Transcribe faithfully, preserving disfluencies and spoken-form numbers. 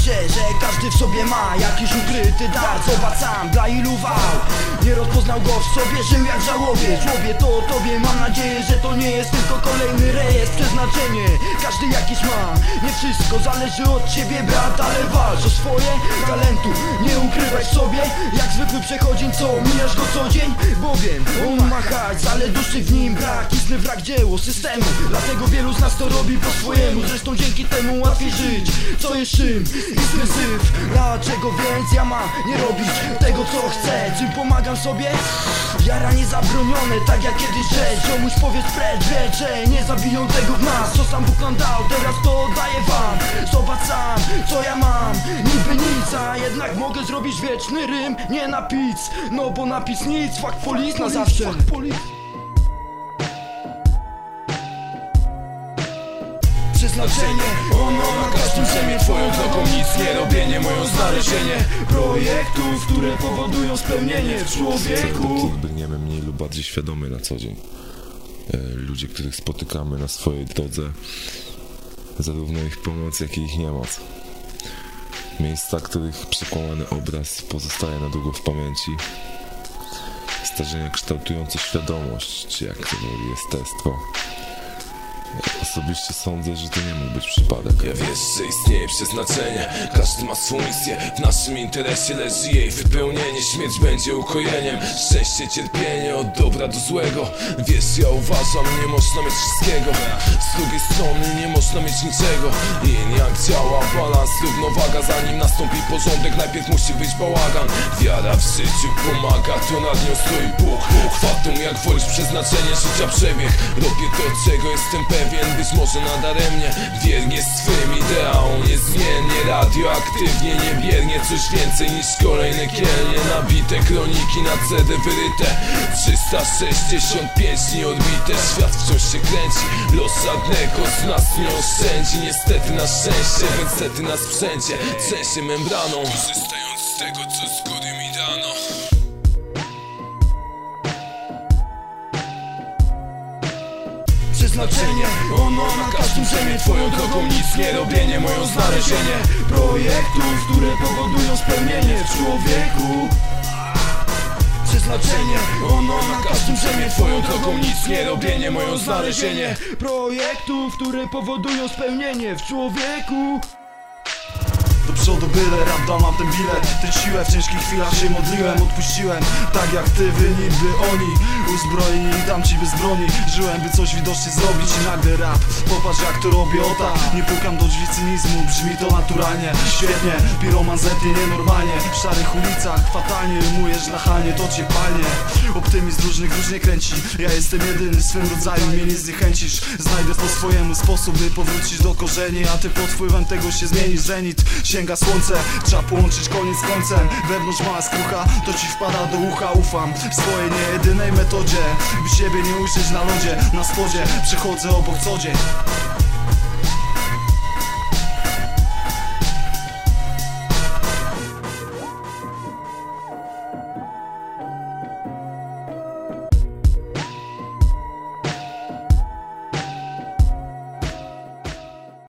się, że każdy w sobie ma jakiś ukryty dar. Zobacz sam, dla ilu wał nie rozpoznał go w sobie, żył jak w żałobie. Żłobie to o tobie, mam nadzieję, że to nie jest tylko kolejny rejestr. Przeznaczenie każdy jakiś ma, nie wszystko zależy od ciebie, brat, ale walcz o swoje. Talentu nie ukrywaj w sobie, jak zwykły przechodzień, co mijasz go co dzień. Bowiem on ma hajs, ale duszy w nim brak. Istny wrak, dzieło systemu, dlatego wielu z nas to robi po swojemu. Zresztą dzięki temu łatwiej żyć, co jest czym, istny syf. Dlaczego więc ja mam nie robić tego, co chcę? Czym pomagam sobie? Jara niezabronione, tak jak kiedyś rzecz. Komuś powiedz precz, wiedz, że nie zabiją tego w nas, co sam Bóg nam dał, teraz to oddaję wam. Zobacz sam, co ja mam, niby nic, a jednak mogę zrobić wieczny rym, nie napis. No bo napis nic, fuck police na zawsze. Przeznaczenie, ono na każdym ziemię. Twoją drogą nic nie robienie, moją znalezienie projektów, które powodują spełnienie w człowieku. Biegniemy mniej lub bardziej świadomie na co dzień. Ludzie, których spotykamy na swojej drodze, zarówno ich pomoc, jak i ich niemoc. Miejsca, których przekłamany obraz pozostaje na długo w pamięci. Zdarzenia kształtujące świadomość, czy jak to woli jestestwo. Osobiście sądzę, że to nie mógł być przypadek. Ja wiesz, że istnieje przeznaczenie. Każdy ma swą misję. W naszym interesie leży jej wypełnienie. Śmierć będzie ukojeniem, szczęście, cierpienie od dobra do złego. Wiesz, ja uważam, nie można mieć wszystkiego. Z drugiej strony nie można mieć niczego. I jak działa balans, równowaga. Zanim nastąpi porządek, najpierw musi być bałagan. Wiara w życiu pomaga, to nad nią stoi Bóg. Fatum, jak wolisz, przeznaczenie życia przebieg. Robię to, czego jestem pewien. Być może nadaremnie, wiernie swym ideałom niezmiennie, radioaktywnie, niebiernie. Coś więcej niż kolejne kielnie nabite, kroniki na C D wyryte. Trzysta sześćdziesiąt pięć dni odbite, świat wciąż się kręci. Los żadnego z nas nie oszczędzi, niestety na szczęście, więc sety nas wszędzie trzęsie membraną, korzystając z tego, co z góry mi dano. Przeznaczenie, ono na każdym ziemię. Twoją drogą nic nie robienie, moją znalezienie projektów, które powodują spełnienie w człowieku. Przeznaczenie, ono na każdym ziemię. Twoją drogą nic nie robienie, moją znalezienie projektów, które powodują spełnienie w człowieku. Do przodu byle, rap dam, mam ten bilet. Tę siłę w ciężkich chwilach się modliłem, odpuściłem. Tak jak ty, wy niby oni. Uzbrojeni i dam ci bez broni. Żyłem, by coś widocznie zrobić i nagle rap. Popatrz jak to robię, o tak. Nie pukam do drzwi cynizmu, brzmi to naturalnie. Świetnie, piroman zetnie nienormalnie. W szarych ulicach fatalnie rymujesz nachalnie, to cię palnie. Optymizm różnych różnie kręci. Ja jestem jedyny w swym rodzaju, mnie nie zniechęcisz. Znajdę po swojemu sposób, by powrócić do korzeni. A ty pod wpływem tego się zmienisz. Zenit sięga słońce, trzeba połączyć koniec z końcem. Wewnątrz mała skrucha, to ci wpada do ucha. Ufam w swojej niejedynej metodzie, by siebie nie ujrzeć na lodzie. Na spodzie przechodzę obok co dzień.